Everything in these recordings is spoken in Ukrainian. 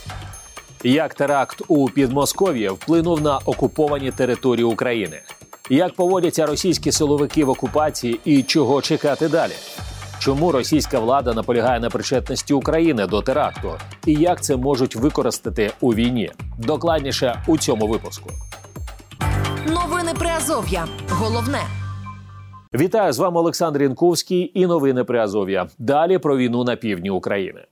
Як теракт у Підмосков'ї вплинув на окуповані території України? Як поводяться російські силовики в окупації і чого чекати далі? Чому російська влада наполягає на причетності України до теракту? І як це можуть використати у війні? Докладніше у цьому випуску. Новини Приазов'я. Головне. Вітаю, з вами Олександр Янковський і новини Приазов'я. Далі про війну на півдні України.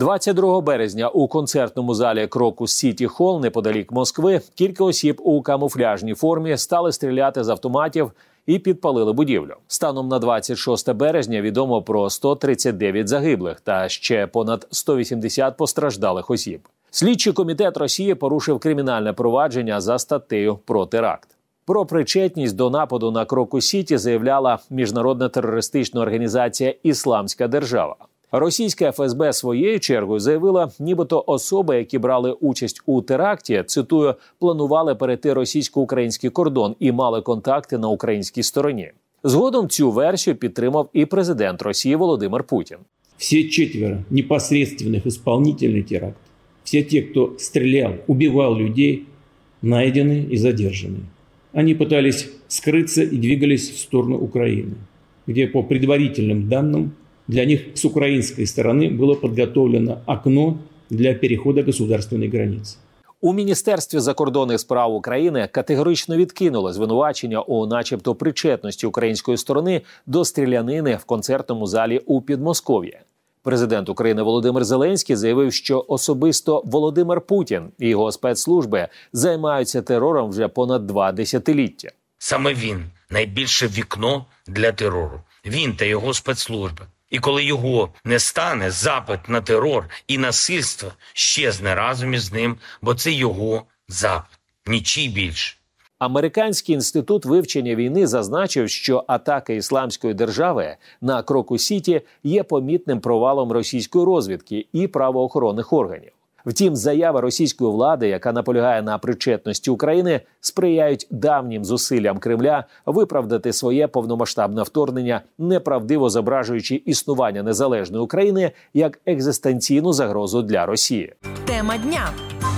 22 березня у концертному залі Крокус Сіті Холл неподалік Москви кілька осіб у камуфляжній формі стали стріляти з автоматів і підпалили будівлю. Станом на 26 березня відомо про 139 загиблих та ще понад 180 постраждалих осіб. Слідчий комітет Росії порушив кримінальне провадження за статтею про теракт. Про причетність до нападу на Крокус Сіті заявляла міжнародна терористична організація «Ісламська держава». Російська ФСБ своєю чергою заявила, нібито особи, які брали участь у теракті, цитую, планували перейти російсько-український кордон і мали контакти на українській стороні. Згодом цю версію підтримав і президент Росії Володимир Путін. Всі четверо непосредственних исполнителей теракту, всі ті, хто стріляв, убивав людей, найдені і задержані. Они пытались скрыться и двигались в сторону Украины, где, по предварительным данным, для них с украинской стороны было подготовлено окно для перехода государственной границы. У Міністерстві закордонних справ України категорично відкинули звинувачення у начебто причетності української сторони до стрілянини в концертному залі у Підмосков'ї. Президент України Володимир Зеленський заявив, що особисто Володимир Путін і його спецслужби займаються терором вже понад 2 десятиліття. Саме він – найбільше вікно для терору. Він та його спецслужби. І коли його не стане, запит на терор і насильство щезне разом із ним, бо це його запит. Нічий більше. Американський інститут вивчення війни зазначив, що атака Ісламської держави на Крокус Сіті є помітним провалом російської розвідки і правоохоронних органів. Втім, заяви російської влади, яка наполягає на причетності України, сприяють давнім зусиллям Кремля виправдати своє повномасштабне вторгнення, неправдиво зображуючи існування незалежної України як екзистенційну загрозу для Росії. Тема дня.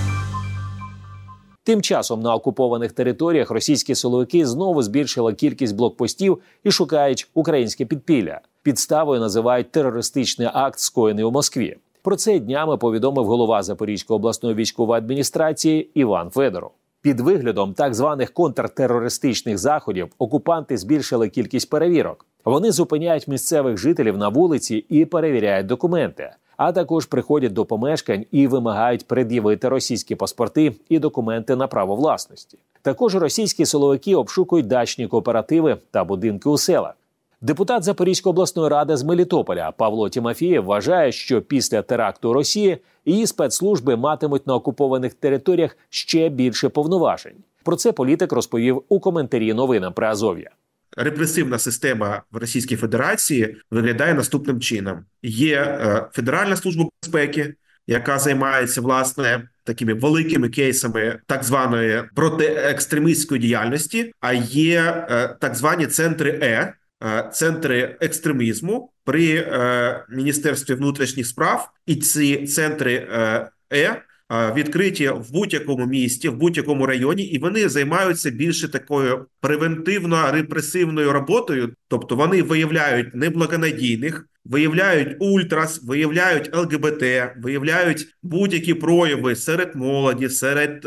Тим часом на окупованих територіях російські силовики знову збільшили кількість блокпостів і шукають українське підпілля. Підставою називають терористичний акт, скоєний у Москві. Про це днями повідомив голова Запорізької обласної військової адміністрації Іван Федоров. Під виглядом так званих контртерористичних заходів окупанти збільшили кількість перевірок. Вони зупиняють місцевих жителів на вулиці і перевіряють документи, а також приходять до помешкань і вимагають пред'явити російські паспорти і документи на право власності. Також російські силовики обшукують дачні кооперативи та будинки у селах. Депутат Запорізької обласної ради з Мелітополя Павло Тімофієв вважає, що після теракту Росії її спецслужби матимуть на окупованих територіях ще більше повноважень. Про це політик розповів у коментарі новинам Приазов'я. Репресивна система в Російській Федерації виглядає наступним чином. Є Федеральна служба безпеки, яка займається, власне, такими великими кейсами так званої протиекстремістської діяльності, а є так звані центри екстремізму при Міністерстві внутрішніх справ. І ці центри відкриті в будь-якому місті, в будь-якому районі, і вони займаються більше такою превентивно-репресивною роботою. Тобто вони виявляють неблагонадійних, виявляють ультрас, виявляють ЛГБТ, виявляють будь-які прояви серед молоді, серед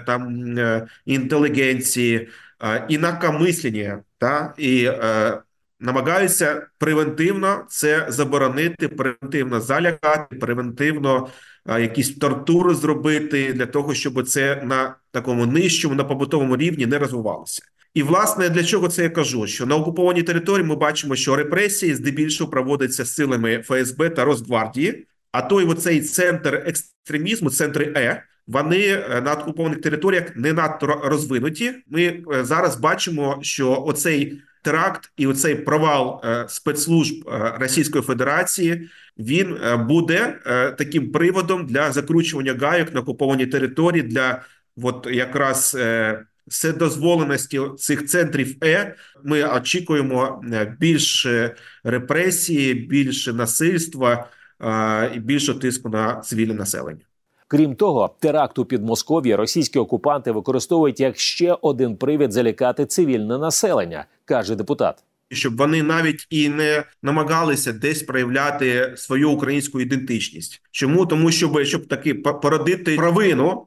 інтелігенції, інакомислення, і намагаються превентивно це заборонити, превентивно залякати, превентивно якісь тортури зробити для того, щоб це на такому нижчому, на побутовому рівні не розвивалося. І, власне, для чого це я кажу? Що на окупованій території ми бачимо, що репресії здебільшого проводяться силами ФСБ та Росгвардії, а оцей центр екстремізму, центри вони на окупованих територіях не надто розвинуті. Ми зараз бачимо, що оцей теракт і оцей провал спецслужб Російської Федерації, він буде таким приводом для закручування гайок на окупованій території, для якраз вседозволеності цих центрів ми очікуємо більше репресії, більше насильства і більше тиску на цивільне населення. Крім того, теракт у Підмосков'ї російські окупанти використовують як ще один привід залякати цивільне населення, каже депутат. Щоб вони навіть і не намагалися десь проявляти свою українську ідентичність. Чому? Тому щоб таки породити провину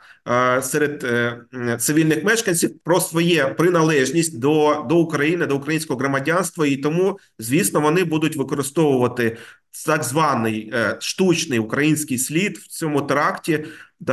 серед цивільних мешканців про свою приналежність до України, до українського громадянства. І тому, звісно, вони будуть використовувати так званий штучний український слід в цьому теракті,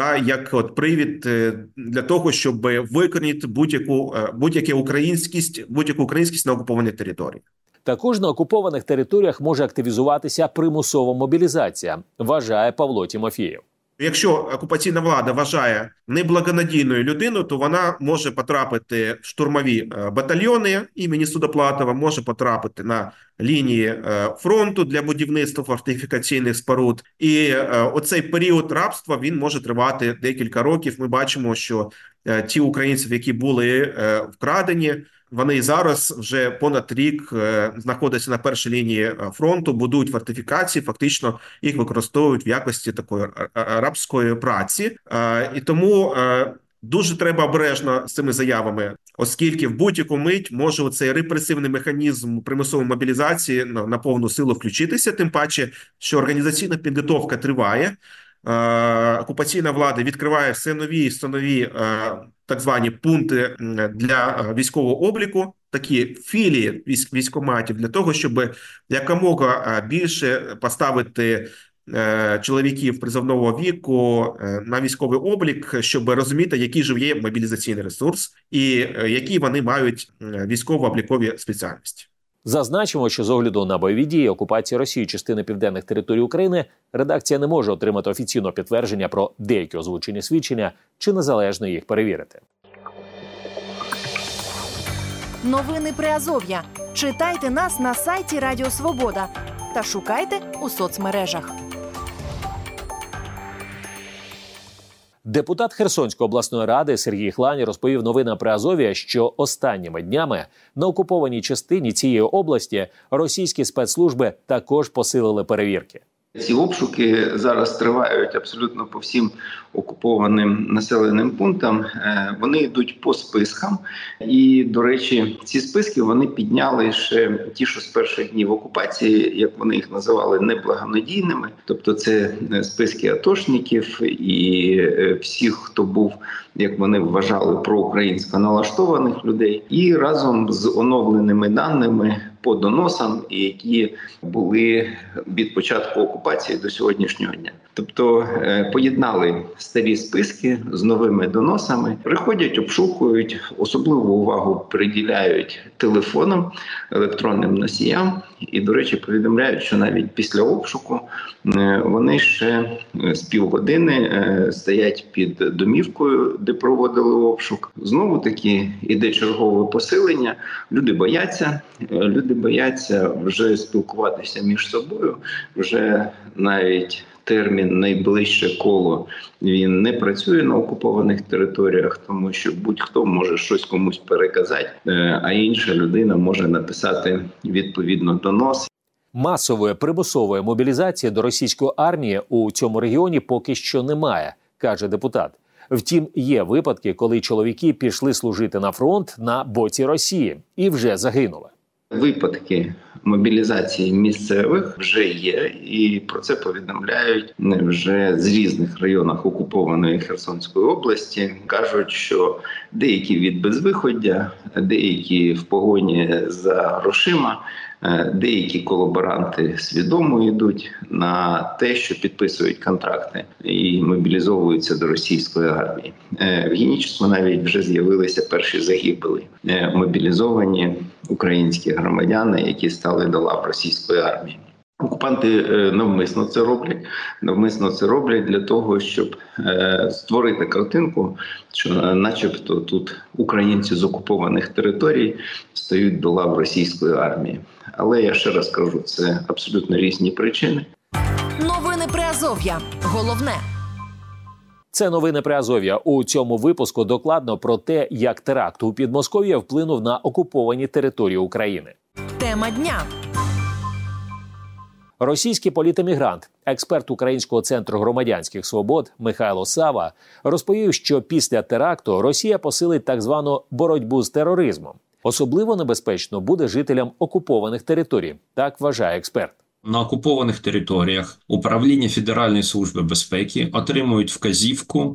як привід для того, щоб викорінити будь-яку українськість на окупованій території. Також на окупованих територіях може активізуватися примусова мобілізація, вважає Павло Тімофєєв. Якщо окупаційна влада вважає неблагонадійною людину, то вона може потрапити в штурмові батальйони імені Судоплатова, може потрапити на лінії фронту для будівництва фортифікаційних споруд. І оцей період рабства, він може тривати декілька років. Ми бачимо, що ті українці, які були вкрадені, вони зараз вже понад рік знаходяться на першій лінії фронту, будують фортифікації, фактично їх використовують в якості такої рабської праці. І тому дуже треба обережно з цими заявами, оскільки в будь-яку мить може оцей репресивний механізм примусової мобілізації на повну силу включитися, тим паче, що організаційна підготовка триває. Окупаційна влада відкриває все нові так звані пункти для військового обліку, такі філії військкоматів, для того, щоб якомога більше поставити чоловіків призовного віку на військовий облік, щоб розуміти, який же є мобілізаційний ресурс і які вони мають військово-облікові спеціальності. Зазначимо, що з огляду на бойові дії окупації Росії частини південних територій України редакція не може отримати офіційного підтвердження про деякі озвучені свідчення чи незалежно їх перевірити. Новини Приазов'я. Читайте нас на сайті Радіо Свобода та шукайте у соцмережах. Депутат Херсонської обласної ради Сергій Хлань розповів новинам Приазов'я, що останніми днями на окупованій частині цієї області російські спецслужби також посилили перевірки. Ці обшуки зараз тривають абсолютно по всім окупованим населеним пунктам. Вони йдуть по спискам. І, до речі, ці списки вони підняли ще ті, що з перших днів окупації, як вони їх називали, неблагонадійними. Тобто це списки атошників і всіх, хто був, як вони вважали, проукраїнсько налаштованих людей. І разом з оновленими даними по доносам, які були від початку окупації до сьогоднішнього дня. Тобто поєднали старі списки з новими доносами, приходять, обшукують, особливу увагу приділяють телефонам, електронним носіям. І, до речі, повідомляють, що навіть після обшуку вони ще з півгодини стоять під домівкою, де проводили обшук. Знову-таки іде чергове посилення. Люди бояться вже спілкуватися між собою, вже навіть термін «найближче коло» він не працює на окупованих територіях, тому що будь-хто може щось комусь переказати, а інша людина може написати відповідно донос. Масової примусової мобілізації до російської армії у цьому регіоні поки що немає, каже депутат. Втім, є випадки, коли чоловіки пішли служити на фронт на боці Росії і вже загинули. Випадки мобілізації місцевих вже є, і про це повідомляють вже з різних районів окупованої Херсонської області. Кажуть, що деякі від безвиходя, деякі в погоні за грошима, деякі колаборанти свідомо йдуть на те, що підписують контракти і мобілізовуються до російської армії. В Генічеську навіть вже з'явилися перші загибелі, мобілізовані українські громадяни, які стали до лав російської армії. Окупанти навмисно це роблять для того, щоб створити картинку, що начебто тут українці з окупованих територій стають до лав російської армії. Але я ще раз кажу, це абсолютно різні причини. Новини Приазов'я. Головне. Це новини Приазов'я. У цьому випуску докладно про те, як теракт у Підмосков'ї вплинув на окуповані території України. Тема дня. Російський політемігрант, експерт Українського центру громадянських свобод Михайло Сава розповів, що після теракту Росія посилить так звану боротьбу з тероризмом. Особливо небезпечно буде жителям окупованих територій, так вважає експерт. На окупованих територіях управління Федеральної служби безпеки отримують вказівку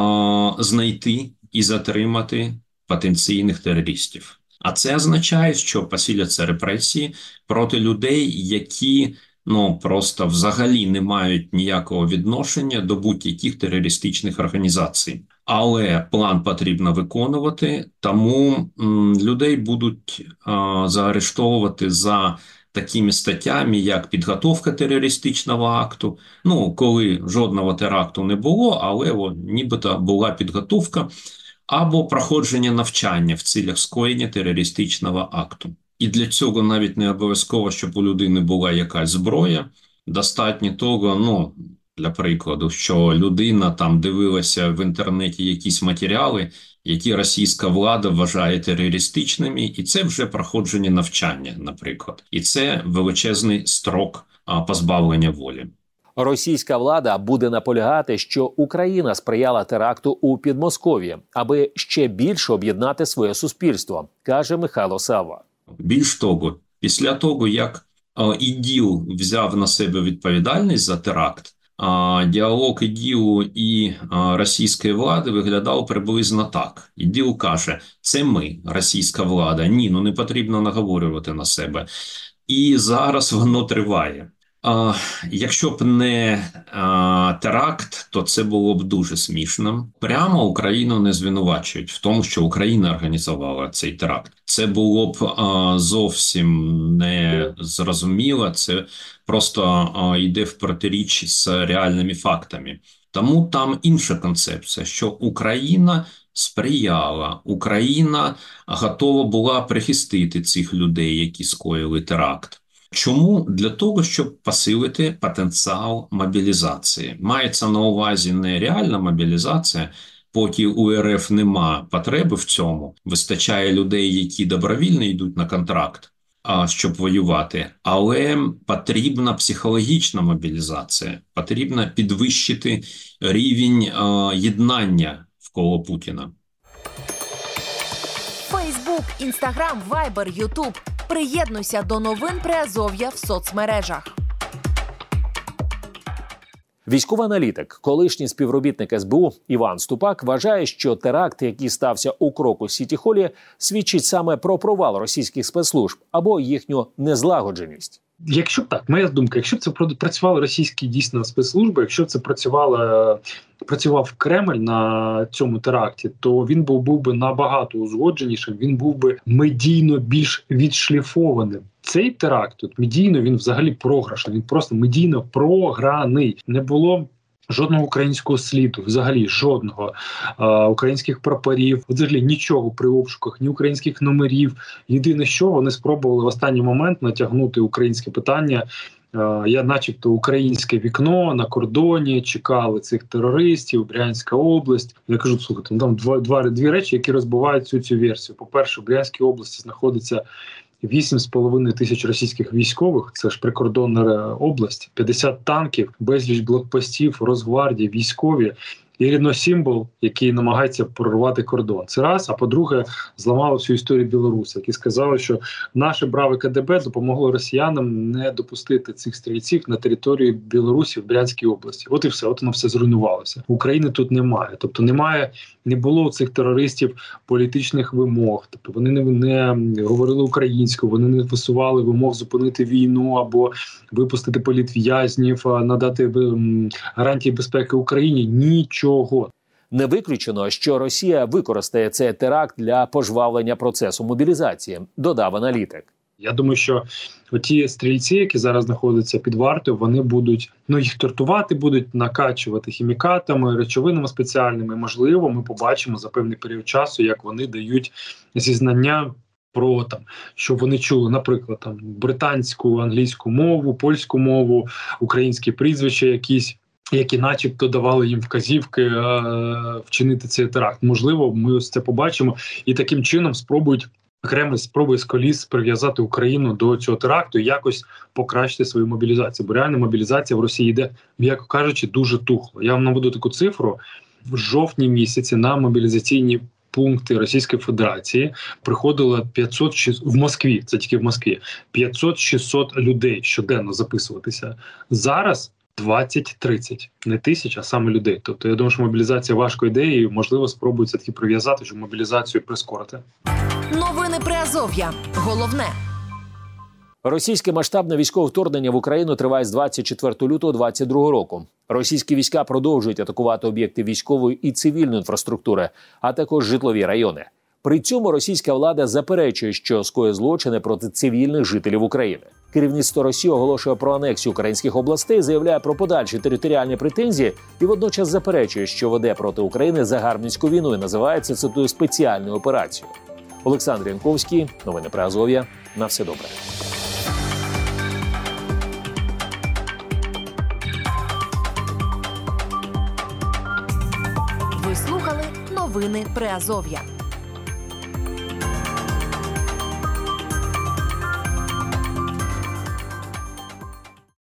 знайти і затримати потенційних терористів. А це означає, що посиляться репресії проти людей, які просто взагалі не мають ніякого відношення до будь-яких терористичних організацій. Але план потрібно виконувати, тому людей будуть заарештовувати за такими статтями, як підготовка терористичного акту. Коли жодного теракту не було, але нібито була підготовка, або проходження навчання в цілях скоєння терористичного акту. І для цього навіть не обов'язково, щоб у людини була якась зброя. Достатньо того, для прикладу, що людина там дивилася в інтернеті якісь матеріали, які російська влада вважає терористичними, і це вже проходження навчання, наприклад. І це величезний строк позбавлення волі. Російська влада буде наполягати, що Україна сприяла теракту у Підмосков'ї, аби ще більше об'єднати своє суспільство, каже Михайло Сава. Більш того, після того, як ІДІЛ взяв на себе відповідальність за теракт, діалог ІДІЛу і російської влади виглядав приблизно так. ІДІЛ каже, це ми, російська влада, не потрібно наговорювати на себе. І зараз воно триває. Якщо б не теракт, то це було б дуже смішно. Прямо Україну не звинувачують в тому, що Україна організувала цей теракт. Це було б зовсім не зрозуміло, це просто йде в протиріч з реальними фактами. Тому там інша концепція, що Україна сприяла, Україна готова була прихистити цих людей, які скоїли теракт. Чому? Для того, щоб посилити потенціал мобілізації. Мається на увазі не реальна мобілізація, поки у РФ нема потреби в цьому, вистачає людей, які добровільно йдуть на контракт, щоб воювати, але потрібна психологічна мобілізація, потрібно підвищити рівень єднання вколо Путіна. Фейсбук, Інстаграм, Вайбер, Ютуб. Приєднуйся до новин Приазов'я в соцмережах. Військовий аналітик, колишній співробітник СБУ Іван Ступак вважає, що теракт, який стався у Крокус-Сіті-Холі, свідчить саме про провал російських спецслужб або їхню незлагодженість. Якщо б так, моя думка, якщо б це працювали російські дійсно спецслужби, якщо б це працював Кремль на цьому теракті, то він був би набагато узгодженішим, він був би медійно більш відшліфованим. Цей теракт, медійно, він взагалі програшний, він просто медійно програний. Не було жодного українського сліду, взагалі жодного українських прапорів, взагалі нічого при обшуках, ні українських номерів. Єдине, що вони спробували в останній момент натягнути українське питання. Начебто українське вікно на кордоні, чекали цих терористів, Брянська область. Я кажу, слухайте, там дві речі, які розбивають цю версію. По-перше, в Брянській області знаходиться 8,5 тисяч російських військових, це ж прикордонна область, 50 танків, безліч блокпостів, Росгвардії, військові. І рівносимвол, який намагається прорвати кордон. Це раз. А по-друге, зламало всю історію білорусів, які сказали, що наше браве КДБ допомогло росіянам не допустити цих стрільців на територію Білорусі в Брянській області. От і все, от воно все зруйнувалося. України тут немає. Тобто не було у цих терористів політичних вимог. Тобто вони не говорили українською, вони не висували вимог зупинити війну або випустити політв'язнів, надати гарантії безпеки Україні. Нічого. Не виключено, що Росія використає цей теракт для пожвавлення процесу мобілізації, додав аналітик. Я думаю, що оті стрільці, які зараз знаходяться під вартою, вони будуть, їх тортувати будуть, накачувати хімікатами, речовинами спеціальними. Можливо, ми побачимо за певний період часу, як вони дають зізнання про що вони чули, наприклад, британську, англійську мову, польську мову, українські прізвища якісь, які начебто давали їм вказівки вчинити цей теракт. Можливо, ми ось це побачимо і таким чином спробують Кремль спробує з коліс прив'язати Україну до цього теракту і якось покращити свою мобілізацію. Бо реально мобілізація в Росії йде, м'яко кажучи, дуже тухло. Я вам наведу таку цифру. В жовтні місяці на мобілізаційні пункти Російської Федерації приходило 500 в Москві, це тільки в Москві, 500-600 людей щоденно записуватися. Зараз 20-30. Не тисяч, а саме людей. Тобто я думаю, що мобілізація важко йде і, можливо, спробують все-таки прив'язати, щоб мобілізацію прискорити. Новини Приазов'я. Головне. Російське масштабне військове вторгнення в Україну триває з 24 лютого 2022 року. Російські війська продовжують атакувати об'єкти військової і цивільної інфраструктури, а також житлові райони. При цьому російська влада заперечує, що скоює злочини проти цивільних жителів України. Керівництво Росії оголошує про анексію українських областей, заявляє про подальші територіальні претензії і водночас заперечує, що веде проти України загарбницьку війну і називає це, цитую, спеціальною операцією. Олександр Янковський, новини Приазов'я. На все добре. Ви слухали новини Приазов'я.